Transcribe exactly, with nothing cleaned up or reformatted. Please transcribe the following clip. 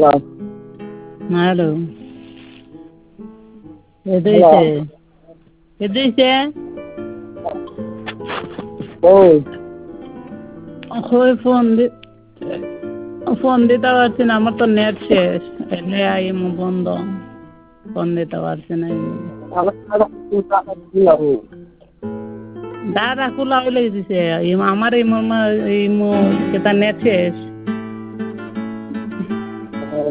hello এদিকে এদিকে ওই ওই ফোন দি ফোন দিতে পারছি না আমার তো নেট শেষ এলে আই বন্ধ ফোন দিতে পারছি না দাদা খোলা হইলে দিছে আমার এই মামা এই সেটা নেট শেষ